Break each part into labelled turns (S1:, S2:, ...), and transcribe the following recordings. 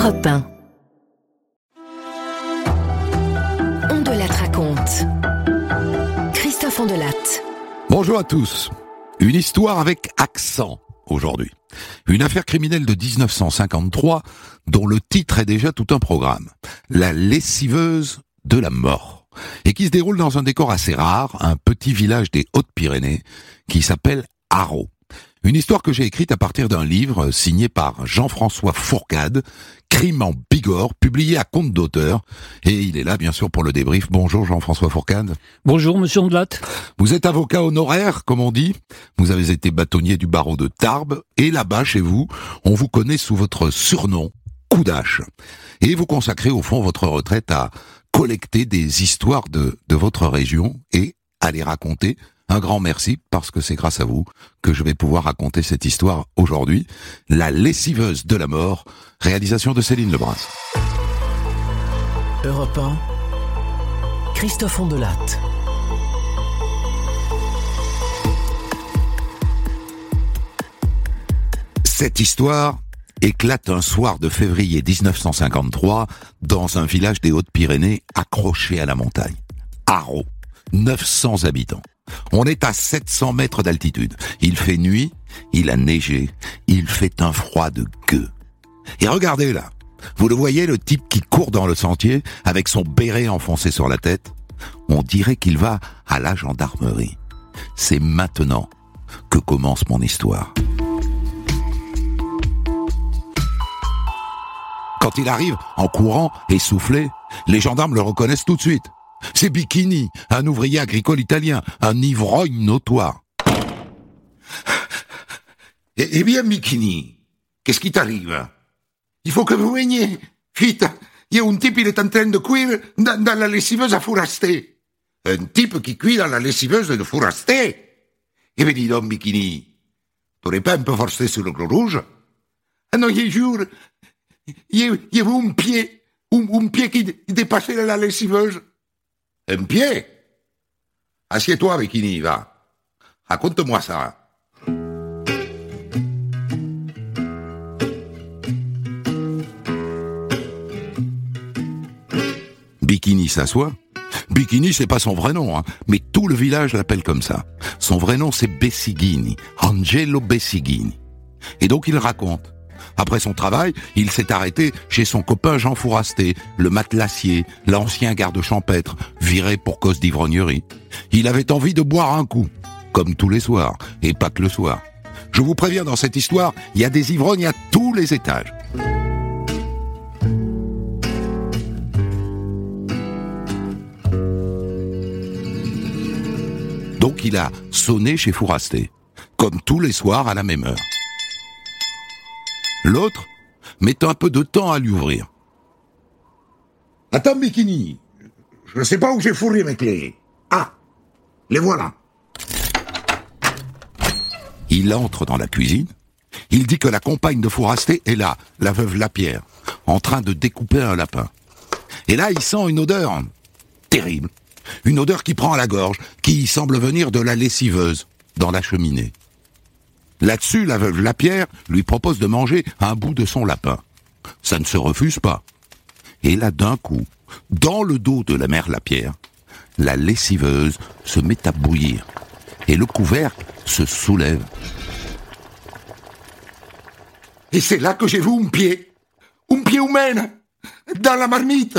S1: Europe 1. Ondelat raconte. Christophe Ondelat.
S2: Bonjour à tous. Une histoire avec accent aujourd'hui. Une affaire criminelle de 1953 dont le titre est déjà tout un programme. La lessiveuse de la mort. Et qui se déroule dans un décor assez rare, un petit village des Hautes-Pyrénées qui s'appelle Arreau. Une histoire que j'ai écrite à partir d'un livre signé par Jean-François Fourcade, Crime en Bigorre, publié à compte d'auteur. Et il est là, bien sûr, pour le débrief. Bonjour Jean-François Fourcade.
S3: Bonjour Monsieur Ondelat.
S2: Vous êtes avocat honoraire, comme on dit. Vous avez été bâtonnier du barreau de Tarbes. Et là-bas, chez vous, on vous connaît sous votre surnom, Coup d'Hache. Et vous consacrez, au fond, votre retraite à collecter des histoires de votre région et à les raconter. Un grand merci, parce que c'est grâce à vous que je vais pouvoir raconter cette histoire aujourd'hui. La lessiveuse de la mort, réalisation de Céline Lebras.
S4: Europe 1, Christophe Ondelat.
S2: Cette histoire éclate un soir de février 1953 dans un village des Hautes-Pyrénées accroché à la montagne. Arreau, 900 habitants. On est à 700 mètres d'altitude. Il fait nuit, il a neigé, il fait un froid de gueux. Et regardez là, vous le voyez, le type qui court dans le sentier avec son béret enfoncé sur la tête? On dirait qu'il va à la gendarmerie. C'est maintenant que commence mon histoire. Quand il arrive en courant, essoufflé, les gendarmes le reconnaissent tout de suite. C'est Bikini, un ouvrier agricole italien, un ivrogne notoire.
S5: Eh bien, Bikini, qu'est-ce qui t'arrive? Il faut que vous veniez. Vite, il y a un type, il est en train de cuire dans la lessiveuse à fourraster. Un type qui cuit dans la lessiveuse de fourraster. Eh bien, dis donc, Bikini, t'aurais pas un peu forcé sur le gros rouge? Ah non, il jure, il y a un pied qui dépassait la lessiveuse. Un pied? Assieds-toi, Bikini, va. Raconte-moi ça.
S2: Bikini s'assoit. Bikini, c'est pas son vrai nom, mais tout le village l'appelle comme ça. Son vrai nom, c'est Bessigini, Angelo Bessigini. Et donc il raconte. Après son travail, il s'est arrêté chez son copain Jean Fourasté, le matelassier, l'ancien garde champêtre, viré pour cause d'ivrognerie. Il avait envie de boire un coup, comme tous les soirs, et pas que le soir. Je vous préviens, dans cette histoire, il y a des ivrognes à tous les étages. Donc il a sonné chez Fourasté, comme tous les soirs à la même heure. L'autre met un peu de temps à lui ouvrir.
S5: Attends, Bikini, je ne sais pas où j'ai fourré mes clés. Ah, les voilà.
S2: Il entre dans la cuisine. Il dit que la compagne de Fourasté est là, la veuve Lapierre, en train de découper un lapin. Et là, il sent une odeur terrible. Une odeur qui prend à la gorge, qui semble venir de la lessiveuse, dans la cheminée. Là-dessus, la veuve Lapierre lui propose de manger un bout de son lapin. Ça ne se refuse pas. Et là, d'un coup, dans le dos de la mère Lapierre, la lessiveuse se met à bouillir. Et le couvercle se soulève.
S5: Et c'est là que j'ai vu un pied humain, dans la marmite.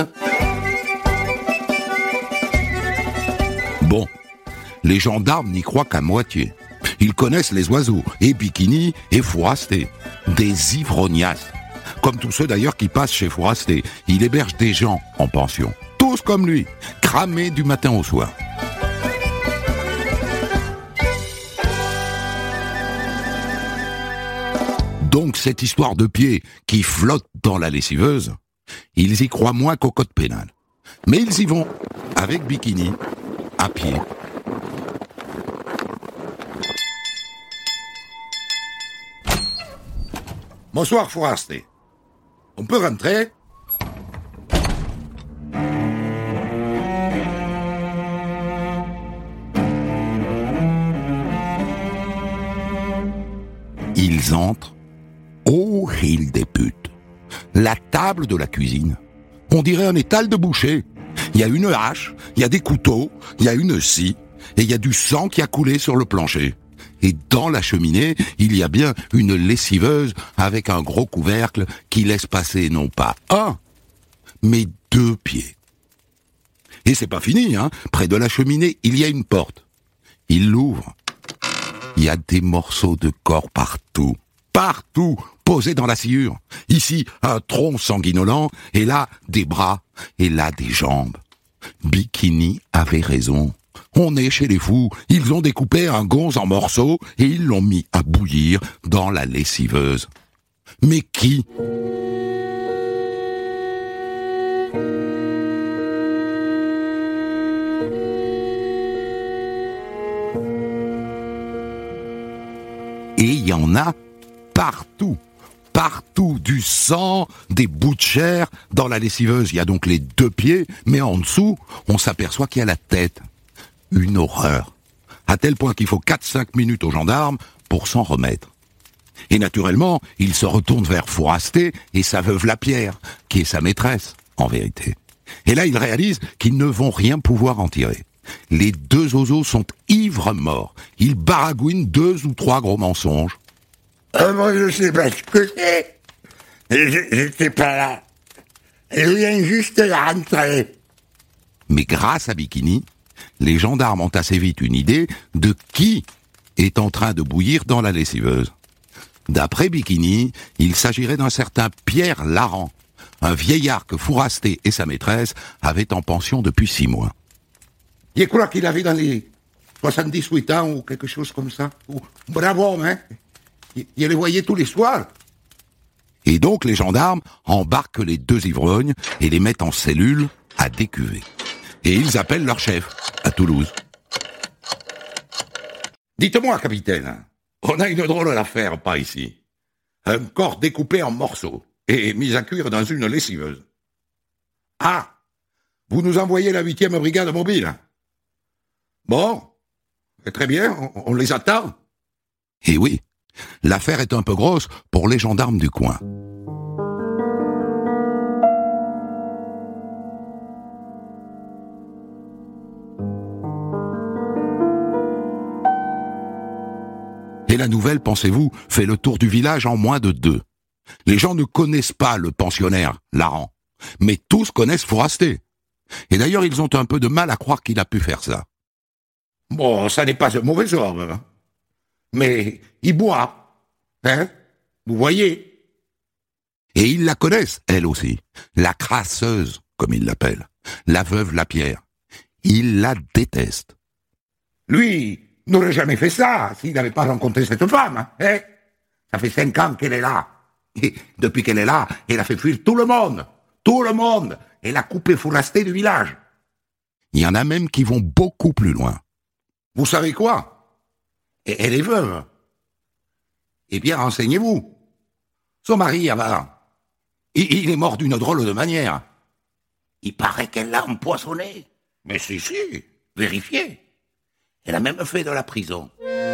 S2: Bon, les gendarmes n'y croient qu'à moitié. Ils connaissent les oiseaux, et Bikini et Fourasté. Des ivrognaces. Comme tous ceux d'ailleurs qui passent chez Fourasté. Il héberge des gens en pension. Tous comme lui, cramés du matin au soir. Donc cette histoire de pieds qui flotte dans la lessiveuse, ils y croient moins qu'au code pénal. Mais ils y vont, avec Bikini, à pied.
S5: Bonsoir, Fourasté. On peut rentrer?
S2: Ils entrent. Oh, ils débutent. La table de la cuisine, on dirait un étal de boucher. Il y a une hache, il y a des couteaux, il y a une scie, et il y a du sang qui a coulé sur le plancher. Et dans la cheminée, il y a bien une lessiveuse avec un gros couvercle qui laisse passer non pas un, mais 2 pieds. Et c'est pas fini, hein. Près de la cheminée, il y a une porte. Il l'ouvre. Il y a des morceaux de corps partout. Partout, posés dans la sciure. Ici, un tronc sanguinolent, et là, des bras, et là, des jambes. Bikini avait raison. On est chez les fous. Ils ont découpé un gonze en morceaux et ils l'ont mis à bouillir dans la lessiveuse. Mais qui ? Et il y en a partout. Partout, du sang, des bouts de chair. Dans la lessiveuse, il y a donc les 2 pieds, mais en dessous, on s'aperçoit qu'il y a la tête. Une horreur. À tel point qu'il faut 4-5 minutes aux gendarmes pour s'en remettre. Et naturellement, il se retourne vers Fourasté et sa veuve Lapierre, qui est sa maîtresse, en vérité. Et là, il réalise qu'ils ne vont rien pouvoir en tirer. Les 2 oiseaux sont ivres morts. Ils baragouinent 2 ou 3 gros mensonges.
S5: Moi, je sais pas ce que c'est. J'étais pas là. Je viens juste de rentrer.
S2: Mais grâce à Bikini, les gendarmes ont assez vite une idée de qui est en train de bouillir dans la lessiveuse. D'après Bikini, il s'agirait d'un certain Pierre Laran, un vieillard que Fourasté et sa maîtresse avaient en pension depuis 6 mois.
S5: Je crois qu'il avait dans les 78 ans ou quelque chose comme ça. Bravo, hein. Je les voyais tous les soirs.
S2: Et donc les gendarmes embarquent les 2 ivrognes et les mettent en cellule à décuver. Et ils appellent leur chef, à Toulouse.
S5: Dites-moi, capitaine, on a une drôle d'affaire par ici. Un corps découpé en morceaux et mis à cuire dans une lessiveuse. Ah, vous nous envoyez la 8e brigade mobile. Bon, très bien, on les attend.
S2: Et oui, l'affaire est un peu grosse pour les gendarmes du coin. Et la nouvelle, pensez-vous, fait le tour du village en moins de 2. Les gens ne connaissent pas le pensionnaire, Laran, mais tous connaissent Fourasté. Et d'ailleurs, ils ont un peu de mal à croire qu'il a pu faire ça.
S5: Bon, ça n'est pas un mauvais homme. Mais il boit. Hein? Vous voyez?
S2: Et ils la connaissent, elle aussi. La crasseuse, comme ils l'appellent. La veuve Lapierre. Ils la détestent.
S5: Lui n'aurait jamais fait ça s'il n'avait pas rencontré cette femme. Hein? Ça fait 5 ans qu'elle est là. Et depuis qu'elle est là, elle a fait fuir tout le monde. Tout le monde. Elle a coupé Fourasté du village.
S2: Il y en a même qui vont beaucoup plus loin.
S5: Vous savez quoi? Elle est veuve. Eh bien, renseignez-vous. Son mari, avant, il est mort d'une drôle de manière. Il paraît qu'elle l'a empoisonné. Mais si, vérifiez. Elle a même fait de la prison.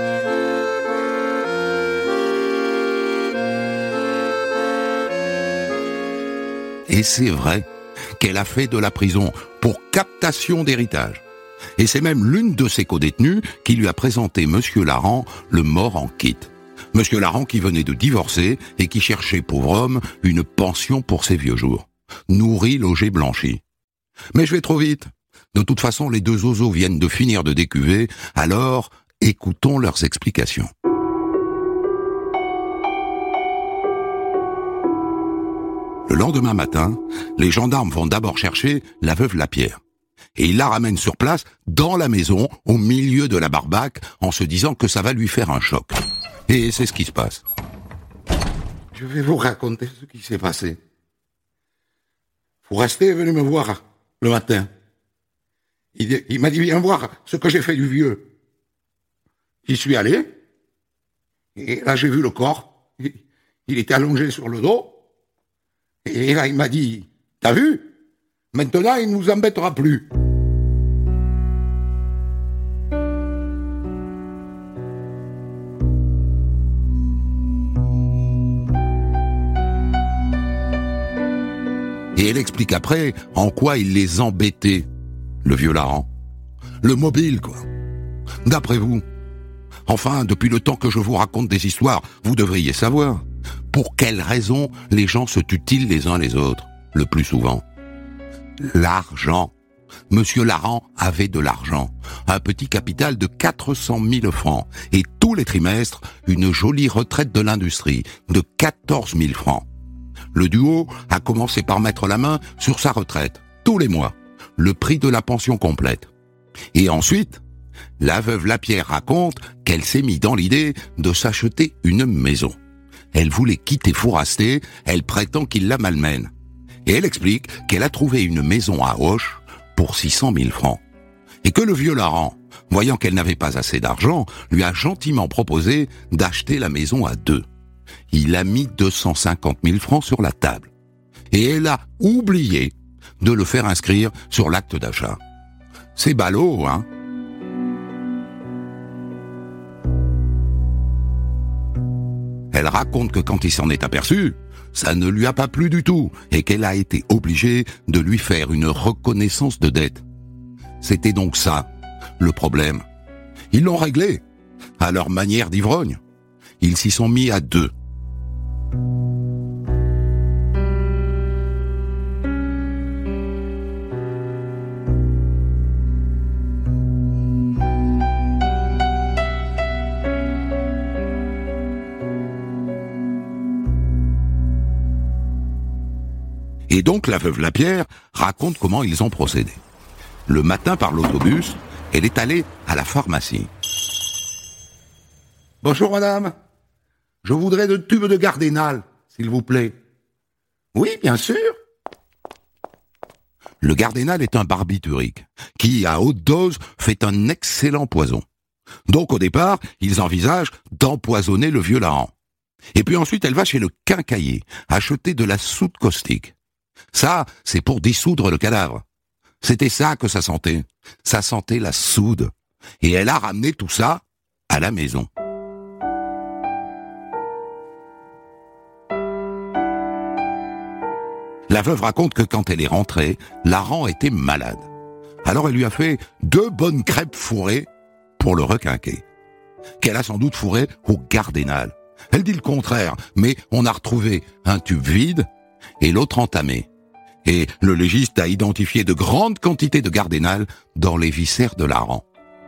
S2: Et c'est vrai qu'elle a fait de la prison pour captation d'héritage. Et c'est même l'une de ses codétenues qui lui a présenté Monsieur Laran, le mort en kit. Monsieur Laran qui venait de divorcer et qui cherchait, pauvre homme, une pension pour ses vieux jours. Nourri, logé, blanchi. Mais je vais trop vite. De toute façon, les 2 oiseaux viennent de finir de décuver, alors écoutons leurs explications. Le lendemain matin, les gendarmes vont d'abord chercher la veuve Lapierre. Et ils la ramènent sur place, dans la maison, au milieu de la barbaque, en se disant que ça va lui faire un choc. Et c'est ce qui se passe.
S5: Je vais vous raconter ce qui s'est passé. Fourasté est venu me voir le matin. Il m'a dit, viens voir ce que j'ai fait du vieux. J'y suis allé, et là j'ai vu le corps. Il était allongé sur le dos, et là il m'a dit, t'as vu? Maintenant il ne nous embêtera plus.
S2: Et elle explique après en quoi il les embêtait, le vieux Laran. Le mobile, quoi. D'après vous. Enfin, depuis le temps que je vous raconte des histoires, vous devriez savoir. Pour quelles raisons les gens se tuent-ils les uns les autres, le plus souvent? L'argent. Monsieur Laran avait de l'argent, un petit capital de 400 000 francs, et tous les trimestres, une jolie retraite de l'industrie de 14 000 francs. Le duo a commencé par mettre la main sur sa retraite, tous les mois, le prix de la pension complète. Et ensuite, la veuve Lapierre raconte qu'elle s'est mise dans l'idée de s'acheter une maison. Elle voulait quitter Fourasté, elle prétend qu'il la malmène. Et elle explique qu'elle a trouvé une maison à Auch pour 600 000 francs. Et que le vieux Laran, voyant qu'elle n'avait pas assez d'argent, lui a gentiment proposé d'acheter la maison à 2. Il a mis 250 000 francs sur la table. Et elle a oublié de le faire inscrire sur l'acte d'achat. C'est ballot, hein? Elle raconte que quand il s'en est aperçu, ça ne lui a pas plu du tout et qu'elle a été obligée de lui faire une reconnaissance de dette. C'était donc ça, le problème. Ils l'ont réglé, à leur manière d'ivrogne. Ils s'y sont mis à 2. Et donc la veuve Lapierre raconte comment ils ont procédé. Le matin par l'autobus, elle est allée à la pharmacie. « Bonjour madame, je voudrais 2 tubes de Gardénal, s'il vous plaît. »« Oui, bien sûr. » Le Gardénal est un barbiturique qui, à haute dose, fait un excellent poison. Donc au départ, ils envisagent d'empoisonner le vieux Laran. Et puis ensuite, elle va chez le quincaillier acheter de la soude caustique. Ça, c'est pour dissoudre le cadavre. C'était ça que ça sentait. Ça sentait la soude. Et elle a ramené tout ça à la maison. La veuve raconte que quand elle est rentrée, Laran était malade. Alors elle lui a fait 2 bonnes crêpes fourrées pour le requinquer. Qu'elle a sans doute fourré au Gardénal. Elle dit le contraire, mais on a retrouvé un tube vide et l'autre entamé. Et le légiste a identifié de grandes quantités de Gardénal dans les viscères de Laran.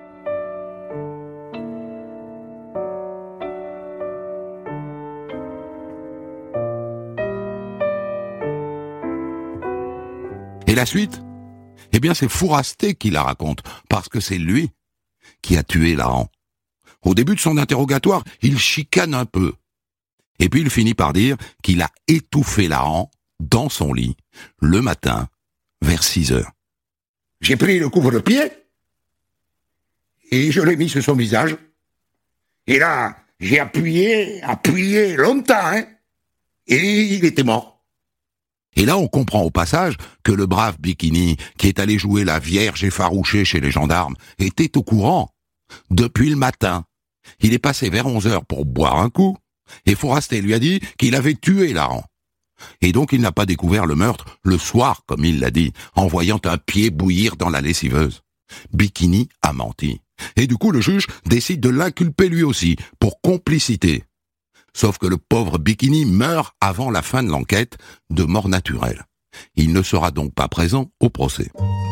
S2: Et la suite? Eh bien, c'est Fourasté qui la raconte, parce que c'est lui qui a tué Laran. Au début de son interrogatoire, il chicane un peu. Et puis il finit par dire qu'il a étouffé Laran dans son lit, le matin, vers 6 heures.
S5: J'ai pris le couvre-pied et je l'ai mis sur son visage. Et là, j'ai appuyé longtemps, hein, et il était mort.
S2: Et là, on comprend au passage que le brave Bikini, qui est allé jouer la vierge effarouchée chez les gendarmes, était au courant. Depuis le matin, il est passé vers 11 heures pour boire un coup, et Fourasté lui a dit qu'il avait tué Laran. Et donc il n'a pas découvert le meurtre le soir, comme il l'a dit, en voyant un pied bouillir dans la lessiveuse. Bikini a menti. Et du coup, le juge décide de l'inculper lui aussi, pour complicité. Sauf que le pauvre Bikini meurt avant la fin de l'enquête, de mort naturelle. Il ne sera donc pas présent au procès.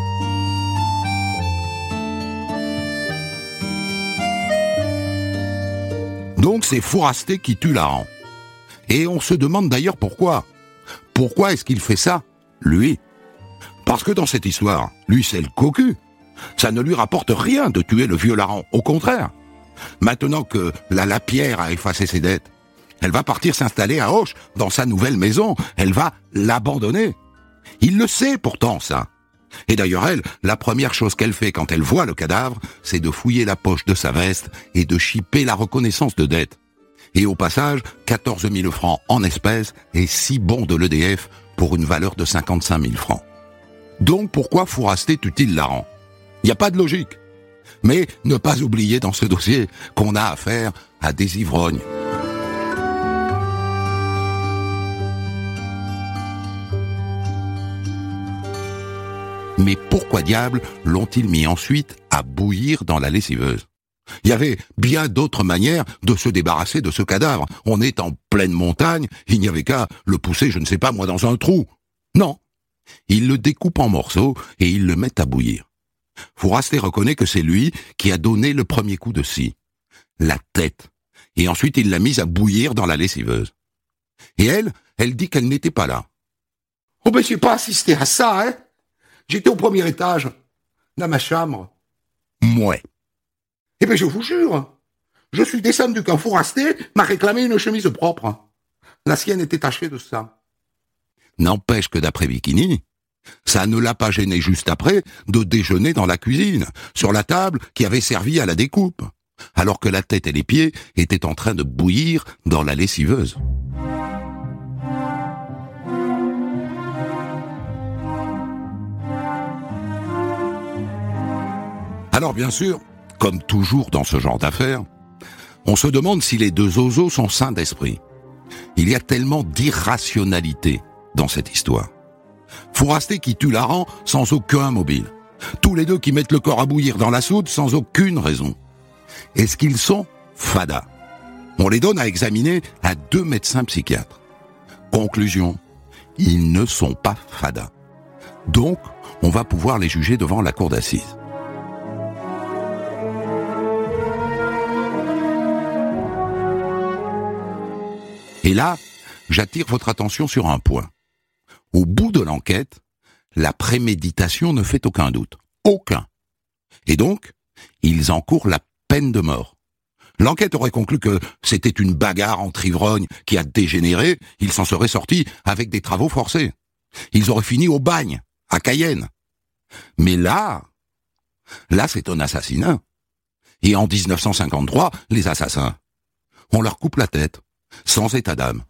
S2: Donc c'est Fourasté qui tue Laran. Et on se demande d'ailleurs pourquoi. Pourquoi est-ce qu'il fait ça, lui? Parce que dans cette histoire, lui c'est le cocu. Ça ne lui rapporte rien de tuer le vieux Laran, au contraire. Maintenant que la Lapierre a effacé ses dettes, elle va partir s'installer à Auch, dans sa nouvelle maison, elle va l'abandonner. Il le sait pourtant, ça. Et d'ailleurs elle, la première chose qu'elle fait quand elle voit le cadavre, c'est de fouiller la poche de sa veste et de chipper la reconnaissance de dette. Et au passage, 14 000 francs en espèces et 6 bons de l'EDF pour une valeur de 55 000 francs. Donc pourquoi Fourasté tue-t-il Laran? Il n'y a pas de logique. Mais ne pas oublier dans ce dossier qu'on a affaire à des ivrognes. Mais pourquoi diable l'ont-ils mis ensuite à bouillir dans la lessiveuse ? Il y avait bien d'autres manières de se débarrasser de ce cadavre. On est en pleine montagne, il n'y avait qu'à le pousser, je ne sais pas moi, dans un trou. Non. Ils le découpent en morceaux et ils le mettent à bouillir. Fouraster reconnaît que c'est lui qui a donné le premier coup de scie. La tête. Et ensuite il l'a mise à bouillir dans la lessiveuse. Et elle dit qu'elle n'était pas là.
S5: Oh ben j'ai pas assisté à ça, hein. J'étais au premier étage, dans ma chambre.
S2: Mouais.
S5: Eh ben je vous jure, je suis descendu quand Fouraster m'a réclamé une chemise propre. La sienne était tachée de sang.
S2: N'empêche que d'après Bikini, ça ne l'a pas gêné juste après de déjeuner dans la cuisine, sur la table qui avait servi à la découpe, alors que la tête et les pieds étaient en train de bouillir dans la lessiveuse. Alors bien sûr, comme toujours dans ce genre d'affaires, on se demande si les deux zozos sont sains d'esprit. Il y a tellement d'irrationalité dans cette histoire. Fouraster qui tue Laran sans aucun mobile. Tous les deux qui mettent le corps à bouillir dans la soude sans aucune raison. Est-ce qu'ils sont fadas ? On les donne à examiner à 2 médecins psychiatres. Conclusion, ils ne sont pas fadas. Donc, on va pouvoir les juger devant la cour d'assises. Et là, j'attire votre attention sur un point. Au bout de l'enquête, la préméditation ne fait aucun doute. Aucun. Et donc, ils encourent la peine de mort. L'enquête aurait conclu que c'était une bagarre entre ivrognes qui a dégénéré, ils s'en seraient sortis avec des travaux forcés. Ils auraient fini au bagne, à Cayenne. Mais là, c'est un assassinat. Et en 1953, les assassins, on leur coupe la tête. Sans état d'âme.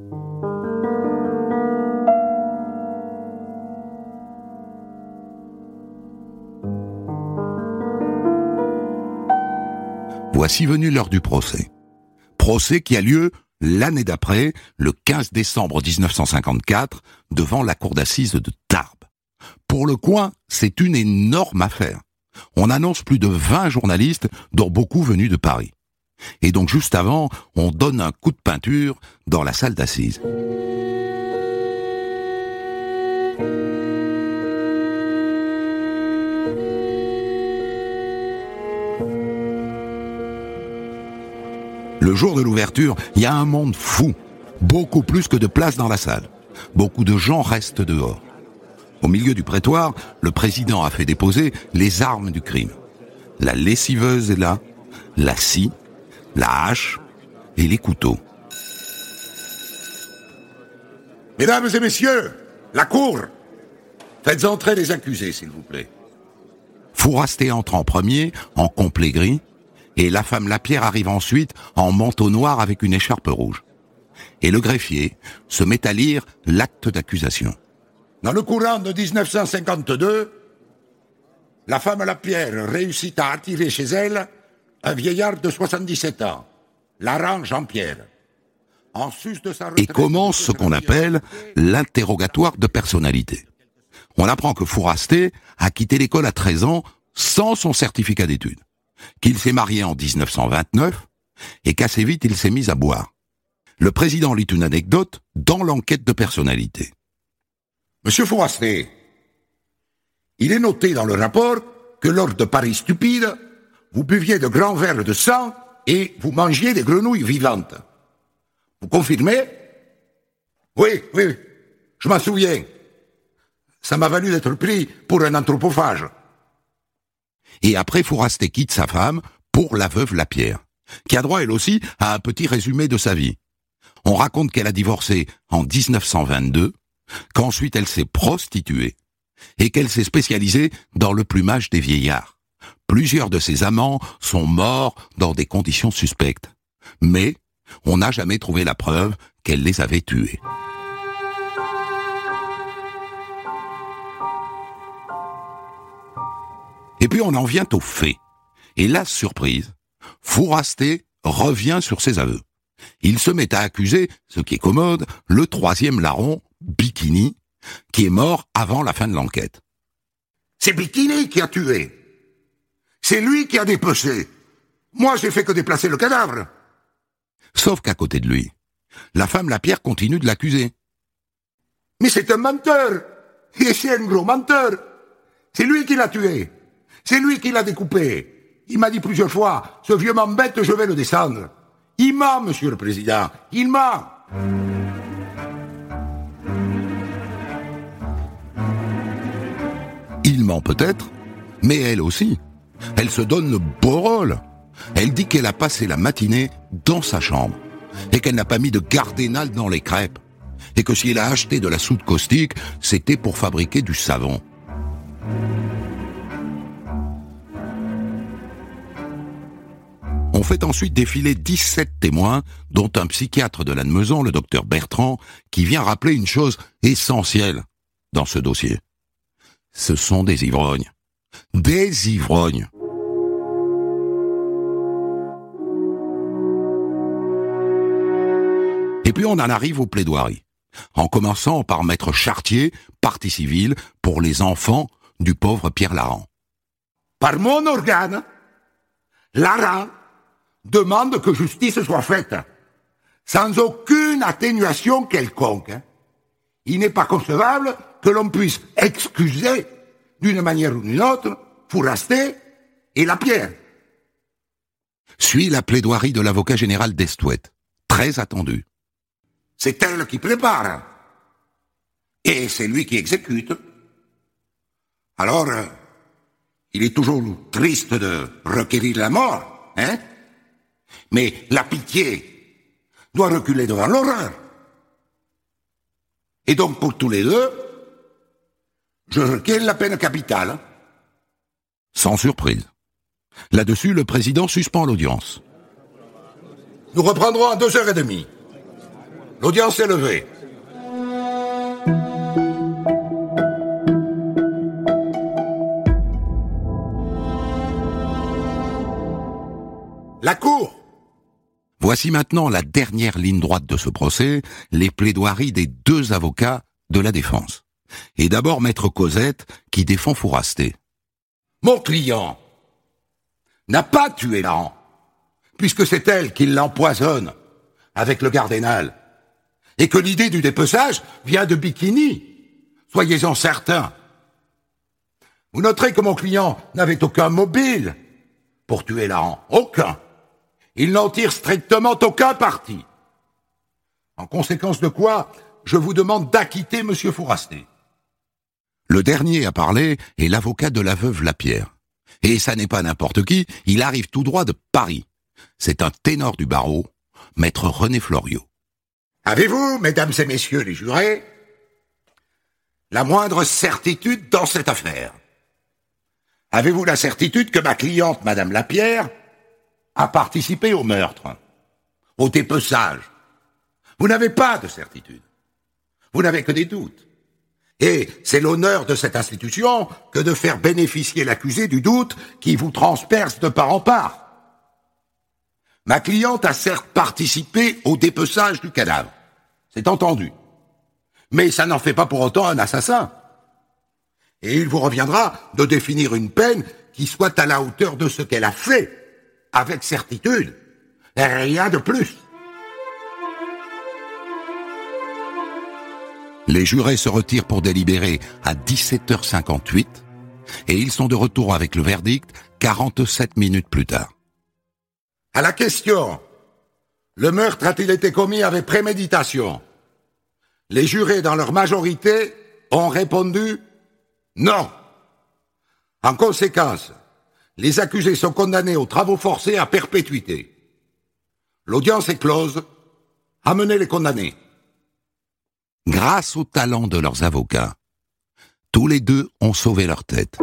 S2: Voici venue l'heure du procès. Procès qui a lieu l'année d'après, le 15 décembre 1954, devant la cour d'assises de Tarbes. Pour le coin, c'est une énorme affaire. On annonce plus de 20 journalistes, dont beaucoup venus de Paris. Et donc juste avant, on donne un coup de peinture dans la salle d'assises. Le jour de l'ouverture, il y a un monde fou, beaucoup plus que de place dans la salle. Beaucoup de gens restent dehors. Au milieu du prétoire, le président a fait déposer les armes du crime. La lessiveuse est là, la scie, la hache et les couteaux.
S5: Mesdames et messieurs, la cour, faites entrer les accusés, s'il vous plaît.
S2: Fouraster entre en premier, en complet gris, et la femme Lapierre arrive ensuite en manteau noir avec une écharpe rouge. Et le greffier se met à lire l'acte d'accusation.
S5: Dans le courant de 1952, la femme Lapierre réussit à attirer chez elle un vieillard de 77 ans, Laran Jean-Pierre. En sus de sa retraite,
S2: et commence ce qu'on appelle l'interrogatoire de personnalité. On apprend que Fouraster a quitté l'école à 13 ans sans son certificat d'études, qu'il s'est marié en 1929 et qu'assez vite il s'est mis à boire. Le président lit une anecdote dans l'enquête de personnalité.
S5: Monsieur Fouraster, il est noté dans le rapport que lors de paris stupides, vous buviez de grands verres de sang et vous mangiez des grenouilles vivantes. Vous confirmez ? Oui, je m'en souviens. Ça m'a valu d'être pris pour un anthropophage.
S2: Et après, Fouraster quitte sa femme pour la veuve Lapierre, qui a droit elle aussi à un petit résumé de sa vie. On raconte qu'elle a divorcé en 1922, qu'ensuite elle s'est prostituée, et qu'elle s'est spécialisée dans le plumage des vieillards. Plusieurs de ses amants sont morts dans des conditions suspectes. Mais on n'a jamais trouvé la preuve qu'elle les avait tués. Et puis on en vient aux faits. Et là, surprise, Fouraster revient sur ses aveux. Il se met à accuser, ce qui est commode, le troisième larron, Bikini, qui est mort avant la fin de l'enquête.
S5: C'est Bikini qui a tué. C'est lui qui a dépecé. Moi, j'ai fait que déplacer le cadavre.
S2: Sauf qu'à côté de lui, la femme Lapierre continue de l'accuser.
S5: Mais c'est un menteur. Et c'est un gros menteur. C'est lui qui l'a tué. C'est lui qui l'a découpé. Il m'a dit plusieurs fois, ce vieux m'embête, je vais le descendre. Il ment, monsieur le président. Il ment.
S2: Il ment peut-être, mais elle aussi. Elle se donne le beau rôle. Elle dit qu'elle a passé la matinée dans sa chambre et qu'elle n'a pas mis de gardénal dans les crêpes et que si elle a acheté de la soude caustique, c'était pour fabriquer du savon. On fait ensuite défiler 17 témoins, dont un psychiatre de Lannemezan, le docteur Bertrand, qui vient rappeler une chose essentielle dans ce dossier. Ce sont des ivrognes. Des ivrognes. Et puis on en arrive aux plaidoiries, en commençant par Maître Chartier, partie civile, pour les enfants du pauvre Pierre Laran.
S5: Par mon organe, Laran demande que justice soit faite, sans aucune atténuation quelconque. Il n'est pas concevable que l'on puisse excuser, d'une manière ou d'une autre, Fourasté et Lapierre.
S2: Suit la plaidoirie de l'avocat général d'Estouette, très attendue.
S5: C'est elle qui prépare. Et c'est lui qui exécute. Alors, il est toujours triste de requérir la mort, hein? Mais la pitié doit reculer devant l'horreur. Et donc, pour tous les deux, je requiers la peine capitale.
S2: Sans surprise. Là-dessus, le président suspend l'audience.
S5: Nous reprendrons à 2h30. L'audience est levée. La Cour.
S2: Voici maintenant la dernière ligne droite de ce procès, les plaidoiries des deux avocats de la défense. Et d'abord Maître Cosette, qui défend Fourasté.
S5: Mon client n'a pas tué Laran, puisque c'est elle qui l'empoisonne avec le gardénal, et que l'idée du dépeçage vient de Bikini. Soyez-en certains. Vous noterez que mon client n'avait aucun mobile pour tuer Laran. Aucun. Il n'en tire strictement aucun parti. En conséquence de quoi, je vous demande d'acquitter monsieur Fourasté.
S2: Le dernier à parler est l'avocat de la veuve Lapierre. Et ça n'est pas n'importe qui, il arrive tout droit de Paris. C'est un ténor du barreau, maître René Floriot.
S5: Avez-vous, mesdames et messieurs les jurés, la moindre certitude dans cette affaire? Avez-vous la certitude que ma cliente, madame Lapierre, a participé au meurtre, au dépeçage? Vous n'avez pas de certitude. Vous n'avez que des doutes. Et c'est l'honneur de cette institution que de faire bénéficier l'accusé du doute qui vous transperce de part en part. Ma cliente a certes participé au dépeçage du cadavre. C'est entendu. Mais ça n'en fait pas pour autant un assassin. Et il vous reviendra de définir une peine qui soit à la hauteur de ce qu'elle a fait, avec certitude. Et rien de plus.
S2: Les jurés se retirent pour délibérer à 17h58 et ils sont de retour avec le verdict 47 minutes plus tard.
S5: À la question, le meurtre a-t-il été commis avec préméditation? Les jurés, dans leur majorité, ont répondu non. En conséquence, les accusés sont condamnés aux travaux forcés à perpétuité. L'audience est close. Amenez les condamnés.
S2: Grâce au talent de leurs avocats, tous les deux ont sauvé leur tête.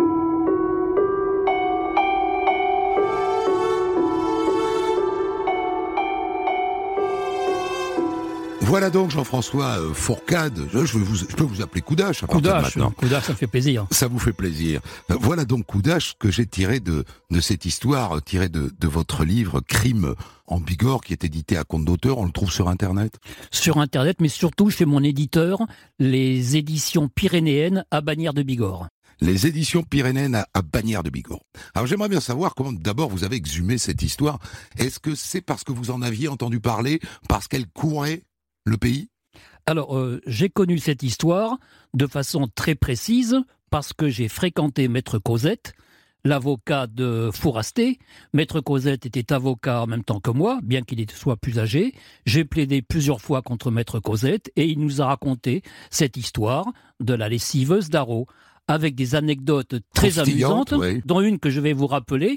S2: Voilà donc Jean-François Fourcade, je peux vous appeler Koudache à partir de maintenant.
S3: Koudache, ça me fait plaisir.
S2: Ça vous fait plaisir. Voilà donc Koudache que j'ai tiré de cette histoire, tiré de votre livre Crime en Bigorre, qui est édité à compte d'auteur. On le trouve sur Internet.
S3: Sur Internet, mais surtout chez mon éditeur, les éditions pyrénéennes à Bagnères de Bigorre.
S2: Les éditions Pyrénéennes à Bagnères de Bigorre. Alors j'aimerais bien savoir comment d'abord vous avez exhumé cette histoire. Est-ce que c'est parce que vous en aviez entendu parler, parce qu'elle courait le pays ?
S3: Alors, j'ai connu cette histoire de façon très précise parce que j'ai fréquenté Maître Cosette, l'avocat de Fourasté. Maître Cosette était avocat en même temps que moi, bien qu'il soit plus âgé. J'ai plaidé plusieurs fois contre Maître Cosette et il nous a raconté cette histoire de la lessiveuse d'Arreau, avec des anecdotes très amusantes,
S2: oui.
S3: dont une que je vais vous rappeler.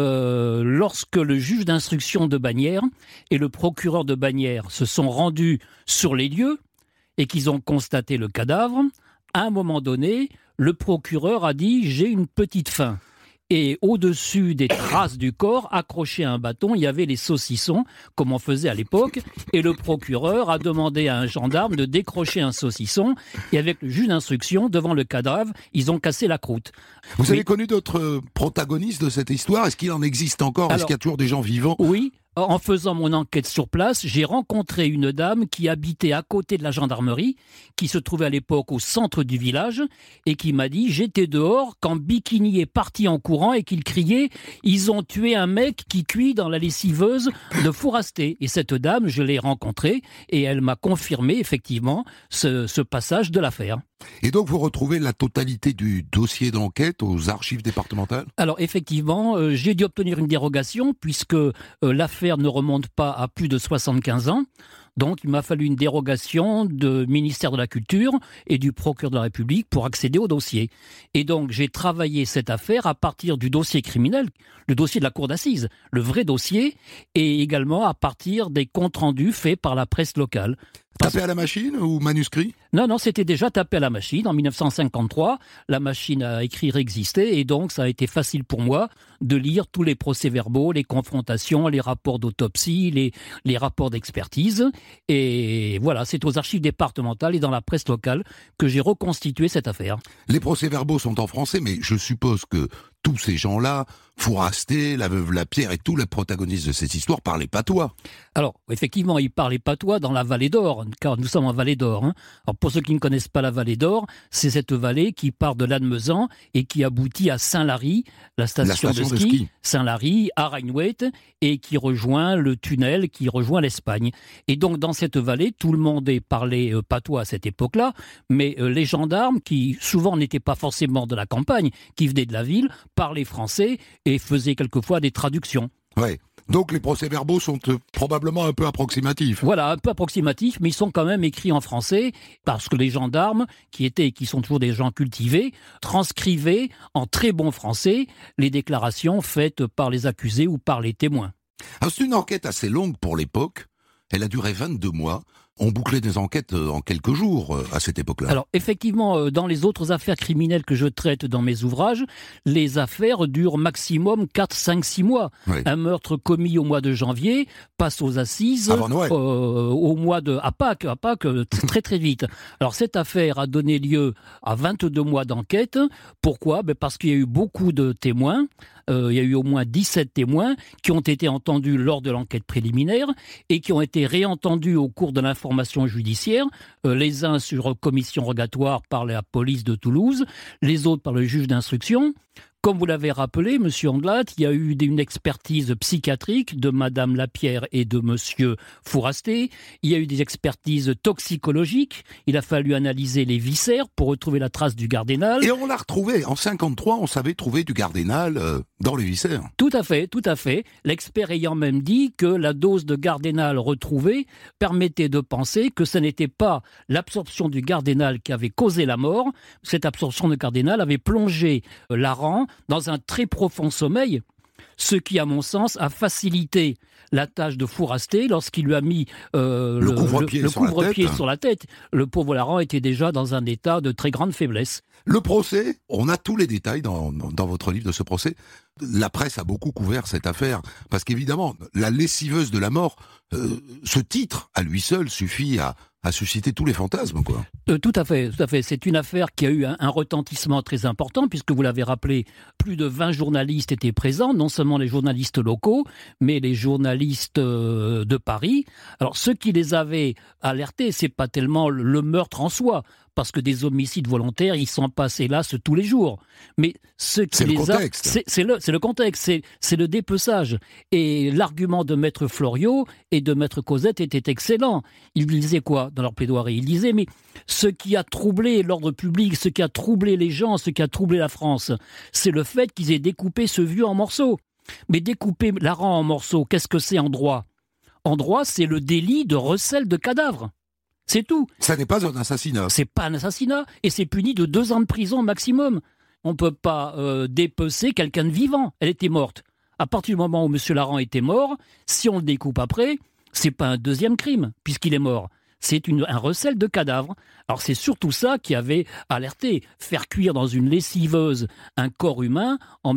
S3: Lorsque le juge d'instruction de Bagnères et le procureur de Bagnères se sont rendus sur les lieux et qu'ils ont constaté le cadavre, à un moment donné, le procureur a dit « j'ai une petite faim ». Et au-dessus des traces du corps, accroché à un bâton, il y avait les saucissons, comme on faisait à l'époque. Et le procureur a demandé à un gendarme de décrocher un saucisson. Et avec le juge d'instruction, devant le cadavre, ils ont cassé la croûte.
S2: Vous avez connu d'autres protagonistes de cette histoire ? Est-ce qu'il en existe encore ? Est-ce qu'il y a toujours des gens vivants ?
S3: Oui. En faisant mon enquête sur place, j'ai rencontré une dame qui habitait à côté de la gendarmerie, qui se trouvait à l'époque au centre du village, et qui m'a dit « J'étais dehors quand Bikini est parti en courant et qu'il criait « Ils ont tué un mec qui cuit dans la lessiveuse de Fourasté ». Et cette dame, je l'ai rencontrée, et elle m'a confirmé effectivement ce passage de l'affaire.
S2: Et donc vous retrouvez la totalité du dossier d'enquête aux archives départementales ?
S3: Alors effectivement, j'ai dû obtenir une dérogation puisque l'affaire ne remonte pas à plus de 75 ans. Donc il m'a fallu une dérogation du ministère de la Culture et du procureur de la République pour accéder au dossier. Et donc j'ai travaillé cette affaire à partir du dossier criminel, le dossier de la cour d'assises, le vrai dossier, et également à partir des comptes rendus faits par la presse locale.
S2: Tapé à la machine ou manuscrit ?
S3: Non, c'était déjà tapé à la machine. En 1953, la machine à écrire existait et donc ça a été facile pour moi de lire tous les procès-verbaux, les confrontations, les rapports d'autopsie, les rapports d'expertise. Et voilà, c'est aux archives départementales et dans la presse locale que j'ai reconstitué cette affaire.
S2: Les procès-verbaux sont en français, mais je suppose que tous ces gens-là, Fourasté, la veuve Lapierre et tous les protagonistes de cette histoire parlaient patois.
S3: Alors, effectivement, ils parlaient patois dans la vallée d'Or, car nous sommes en vallée d'Or. Alors, pour ceux qui ne connaissent pas la vallée d'Or, c'est cette vallée qui part de Lannemezan et qui aboutit à Saint-Lary, la station de ski. Saint-Lary, à Reinweit, et qui rejoint le tunnel, qui rejoint l'Espagne. Et donc, dans cette vallée, tout le monde parlait patois à cette époque-là, mais les gendarmes, qui souvent n'étaient pas forcément de la campagne, qui venaient de la ville, parlaient français et faisaient quelquequefois des traductions.
S2: Ouais. Donc les procès-verbaux sont probablement un peu approximatifs.
S3: Voilà, un peu approximatifs, mais ils sont quand même écrits en français, parce que les gendarmes, qui sont toujours des gens cultivés, transcrivaient en très bon français les déclarations faites par les accusés ou par les témoins.
S2: Alors, c'est une enquête assez longue pour l'époque. Elle a duré 22 mois. On bouclait des enquêtes en quelques jours à cette époque-là.
S3: Alors effectivement, dans les autres affaires criminelles que je traite dans mes ouvrages, les affaires durent maximum 4, 5, 6 mois. Oui. Un meurtre commis au mois de janvier passe aux assises
S2: avant Noël.
S3: Au mois à Pâques très très vite. Alors cette affaire a donné lieu à 22 mois d'enquête. Pourquoi ? Parce qu'il y a eu beaucoup de témoins. Il y a eu au moins 17 témoins qui ont été entendus lors de l'enquête préliminaire et qui ont été réentendus au cours de l'information judiciaire, les uns sur commission rogatoire par la police de Toulouse, les autres par le juge d'instruction. Comme vous l'avez rappelé, Monsieur Anglade, il y a eu une expertise psychiatrique de Madame Lapierre et de Monsieur Fourasté. Il y a eu des expertises toxicologiques. Il a fallu analyser les viscères pour retrouver la trace du gardénal.
S2: Et on l'a retrouvé. En 53, on savait trouver du gardénal dans les viscères.
S3: Tout à fait. L'expert ayant même dit que la dose de gardénal retrouvée permettait de penser que ce n'était pas l'absorption du gardénal qui avait causé la mort. Cette absorption de gardénal avait plongé Laran dans un très profond sommeil, ce qui, à mon sens, a facilité la tâche de Fourasté lorsqu'il lui a mis
S2: le couvre-pied
S3: sur la tête. Le pauvre Laran était déjà dans un état de très grande faiblesse.
S2: Le procès, on a tous les détails dans votre livre de ce procès. La presse a beaucoup couvert cette affaire, parce qu'évidemment, la lessiveuse de la mort, ce titre, à lui seul, suffit à susciter tous les fantasmes, quoi.
S3: Tout à fait. C'est une affaire qui a eu un retentissement très important, puisque vous l'avez rappelé, plus de 20 journalistes étaient présents, non seulement les journalistes locaux, mais les journalistes de Paris. Alors, ceux qui les avaient alertés, c'est pas tellement le meurtre en soi, parce que des homicides volontaires, ils s'en passent hélas tous les jours. Mais ce qui
S2: C'est le
S3: les a,
S2: contexte.
S3: c'est le contexte, c'est le dépeçage. Et l'argument de Maître Floriot et de Maître Cosette était excellent. Ils disaient quoi dans leur plaidoirie? Ils disaient, mais ce qui a troublé l'ordre public, ce qui a troublé les gens, ce qui a troublé la France, c'est le fait qu'ils aient découpé ce vieux en morceaux. Mais découper Laran en morceaux, qu'est-ce que c'est en droit? En droit, c'est le délit de recel de cadavres. C'est tout.
S2: Ça n'est pas un assassinat.
S3: C'est pas un assassinat et c'est puni de 2 ans de prison maximum. On ne peut pas dépecer quelqu'un de vivant. Elle était morte. À partir du moment où M. Laran était mort, si on le découpe après, c'est pas un deuxième crime puisqu'il est mort. C'est un recel de cadavres. Alors c'est surtout ça qui avait alerté. Faire cuire dans une lessiveuse un corps humain en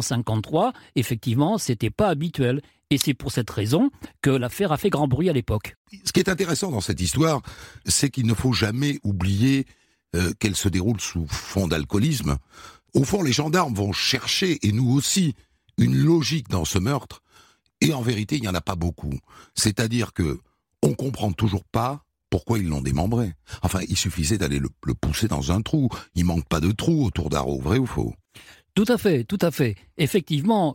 S3: 1953, effectivement, c'était pas habituel. Et c'est pour cette raison que l'affaire a fait grand bruit à l'époque.
S2: Ce qui est intéressant dans cette histoire, c'est qu'il ne faut jamais oublier qu'elle se déroule sous fond d'alcoolisme. Au fond, les gendarmes vont chercher, et nous aussi, une logique dans ce meurtre. Et en vérité, il n'y en a pas beaucoup. C'est-à-dire que on comprend toujours pas pourquoi ils l'ont démembré. Enfin, il suffisait d'aller le pousser dans un trou. Il manque pas de trou autour d'Arro, vrai ou faux?
S3: Tout à fait, tout à fait. Effectivement,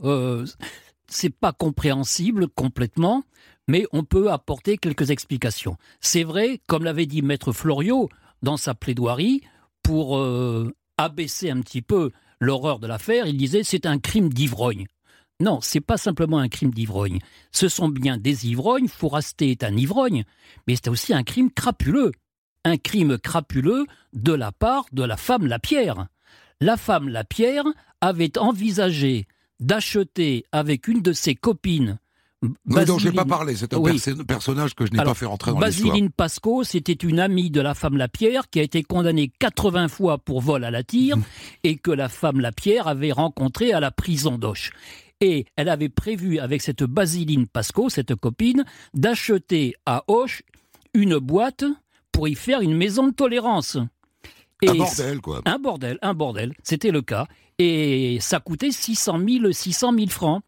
S3: c'est pas compréhensible complètement, mais on peut apporter quelques explications. C'est vrai, comme l'avait dit Maître Floriot dans sa plaidoirie, pour abaisser un petit peu l'horreur de l'affaire, il disait c'est un crime d'ivrogne. Non, c'est pas simplement un crime d'ivrogne. Ce sont bien des ivrognes. Fourasté est un ivrogne, mais c'est aussi un crime crapuleux. Un crime crapuleux de la part de la femme Lapierre. La femme Lapierre avait envisagé d'acheter avec une de ses copines,
S2: dont je n'ai pas parlé, c'est un
S3: Oui.
S2: personnage que je n'ai pas fait rentrer dans l'histoire.
S3: Basiline Pasco, c'était une amie de la femme Lapierre qui a été condamnée 80 fois pour vol à la tire et que la femme Lapierre avait rencontrée à la prison d'Auch. Et elle avait prévu avec cette Basiline Pasco, cette copine, d'acheter à Auch une boîte pour y faire une maison de tolérance. Et
S2: Un bordel, quoi.
S3: Un bordel, c'était le cas. Et ça coûtait 600 000 francs.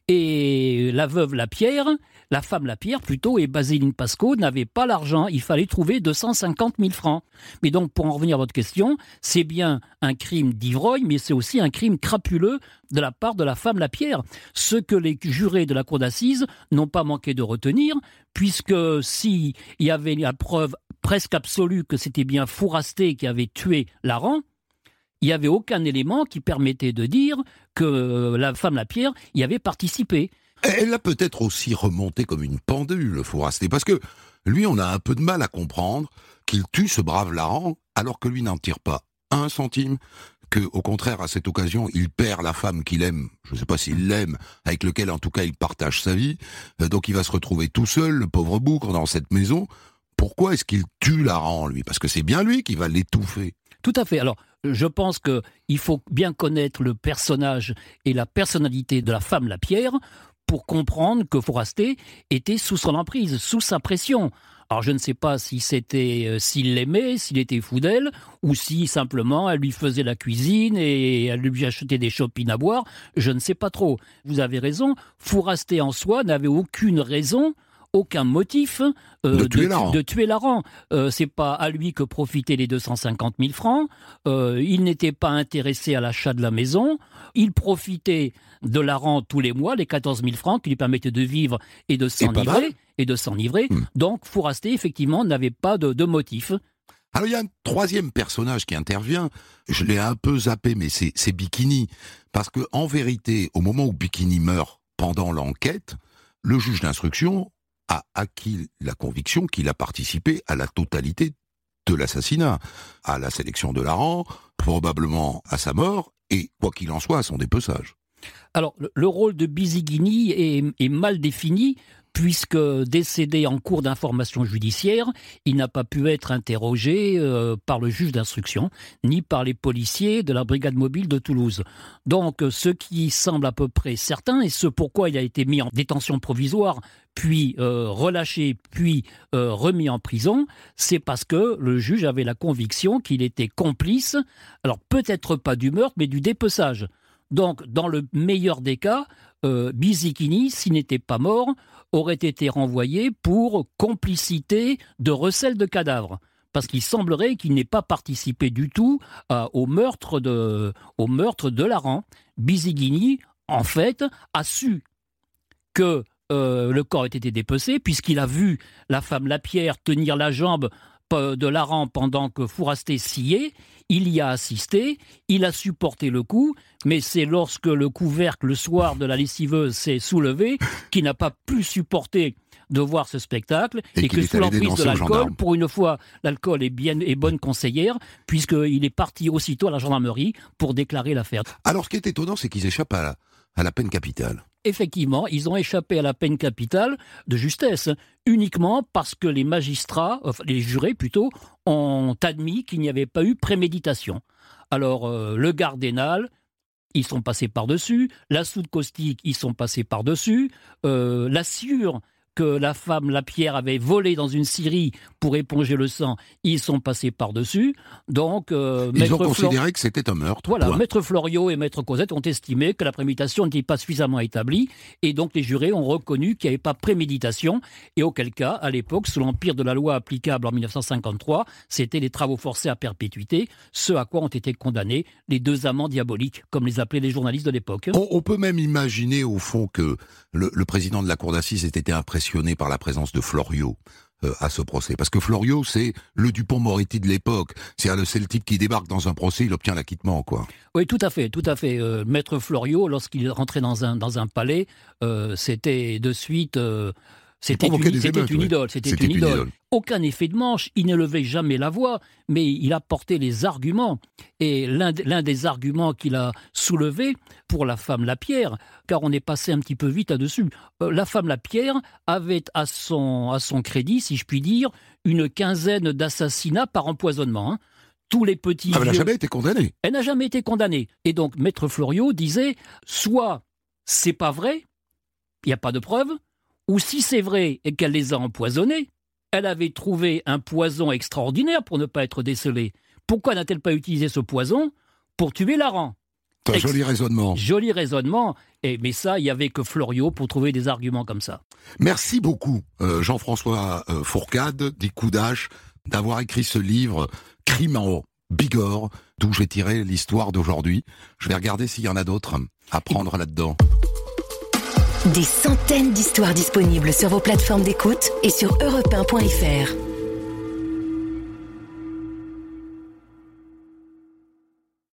S3: Et la veuve Lapierre, la femme Lapierre plutôt, et Basiline Pasco n'avaient pas l'argent. Il fallait trouver 250 000 francs. Mais donc, pour en revenir à votre question, c'est bien un crime d'ivrogne, mais c'est aussi un crime crapuleux de la part de la femme Lapierre. Ce que les jurés de la cour d'assises n'ont pas manqué de retenir, puisque s'il y avait la preuve presque absolue que c'était bien Fourasté qui avait tué Laran, il n'y avait aucun élément qui permettait de dire que la femme Lapierre y avait participé.
S2: Elle a peut-être aussi remonté comme une pendule, Fourasté, parce que lui, on a un peu de mal à comprendre qu'il tue ce brave Laran, alors que lui n'en tire pas un centime, que, au contraire, à cette occasion, il perd la femme qu'il aime, je ne sais pas s'il l'aime, avec lequel, en tout cas, il partage sa vie, donc il va se retrouver tout seul, le pauvre bougre, dans cette maison. Pourquoi est-ce qu'il tue Laran, lui? Parce que c'est bien lui qui va l'étouffer.
S3: Tout à fait. Alors, je pense qu'il faut bien connaître le personnage et la personnalité de la femme Lapierre pour comprendre que Fourasté était sous son emprise, sous sa pression. Alors je ne sais pas si s'il l'aimait, s'il était fou d'elle, ou si simplement elle lui faisait la cuisine et elle lui achetait des chopines à boire. Je ne sais pas trop. Vous avez raison, Fourasté en soi n'avait aucune raison, aucun motif de tuer Laran. C'est pas à lui que profitaient les 250 000 francs. Il n'était pas intéressé à l'achat de la maison. Il profitait de Laran tous les mois, les 14 000 francs qui lui permettaient de vivre et de s'enivrer. Donc Fourasté, effectivement, n'avait pas de motif.
S2: Alors il y a un troisième personnage qui intervient, je l'ai un peu zappé, mais c'est Bikini. Parce que en vérité, au moment où Bikini meurt pendant l'enquête, le juge d'instruction a acquis la conviction qu'il a participé à la totalité de l'assassinat, à la sélection de Laran, probablement à sa mort, et quoi qu'il en soit, à son dépeçage.
S3: Alors, le rôle de Biziguini est mal défini, puisque décédé en cours d'information judiciaire, il n'a pas pu être interrogé par le juge d'instruction, ni par les policiers de la brigade mobile de Toulouse. Donc, ce qui semble à peu près certain, et ce pourquoi il a été mis en détention provisoire, puis relâché, puis remis en prison, c'est parce que le juge avait la conviction qu'il était complice, alors peut-être pas du meurtre, mais du dépeçage. Donc, dans le meilleur des cas, Biziguini, s'il n'était pas mort, aurait été renvoyé pour complicité de recel de cadavres. parce qu'il semblerait qu'il n'ait pas participé du tout au meurtre de Laran. Bisighini, en fait, a su que le corps ait été dépecé, puisqu'il a vu la femme Lapierre tenir la jambe de Laran pendant que Fourasté sciait. Il y a assisté, il a supporté le coup, mais c'est lorsque le couvercle, le soir de la lessiveuse, s'est soulevé, qu'il n'a pas pu supporter de voir ce spectacle, et que sous l'emprise de l'alcool, pour une fois, l'alcool est bonne conseillère, puisqu'il est parti aussitôt à la gendarmerie pour déclarer l'affaire.
S2: Alors, ce qui est étonnant, c'est qu'ils échappent à la peine capitale.
S3: Effectivement, ils ont échappé à la peine capitale de justesse, uniquement parce que les magistrats, les jurés plutôt, ont admis qu'il n'y avait pas eu préméditation. Alors, le Gardénal, ils sont passés par-dessus, la soude caustique, ils sont passés par-dessus, la sciure que la femme Lapierre avait volé dans une scierie pour éponger le sang, ils sont passés par-dessus. Donc,
S2: ils ont considéré que c'était un meurtre.
S3: Voilà, Maître Floriot et Maître Cosette ont estimé que la préméditation n'était pas suffisamment établie, et donc les jurés ont reconnu qu'il n'y avait pas préméditation, et auquel cas, à l'époque, sous l'empire de la loi applicable en 1953, c'était les travaux forcés à perpétuité, ce à quoi ont été condamnés les 2 amants diaboliques, comme les appelaient les journalistes de l'époque.
S2: On peut même imaginer, au fond, que le président de la cour d'assises ait été impressionné par la présence de Floriot à ce procès. Parce que Floriot, c'est le Dupond-Moretti de l'époque. C'est le type qui débarque dans un procès, il obtient l'acquittement, quoi.
S3: Oui, tout à fait. Maître Floriot, lorsqu'il rentrait dans un palais, c'était de suite... C'était une idole. Aucun effet de manche, il ne levait jamais la voix, mais il apportait les arguments. Et l'un des arguments qu'il a soulevé pour la femme Lapierre, car on est passé un petit peu vite là-dessus, la femme Lapierre avait à son crédit, si je puis dire, une 15aine d'assassinats par empoisonnement. Tous les petits
S2: elle n'a jamais été condamnée.
S3: Elle n'a jamais été condamnée. Et donc, Maître Floriot disait, soit c'est pas vrai, il n'y a pas de preuve, ou si c'est vrai et qu'elle les a empoisonnés, elle avait trouvé un poison extraordinaire pour ne pas être décelée. Pourquoi n'a-t-elle pas utilisé ce poison pour tuer Laran ?
S2: C'est un joli raisonnement.
S3: Joli raisonnement, mais ça, il n'y avait que Floriot pour trouver des arguments comme ça.
S2: Merci beaucoup, Jean-François Fourcade, dit Coudache, d'avoir écrit ce livre « Crime en Bigorre », d'où j'ai tiré l'histoire d'aujourd'hui. Je vais regarder s'il y en a d'autres à prendre là-dedans.
S1: Des centaines d'histoires disponibles sur vos plateformes d'écoute et sur europe1.fr.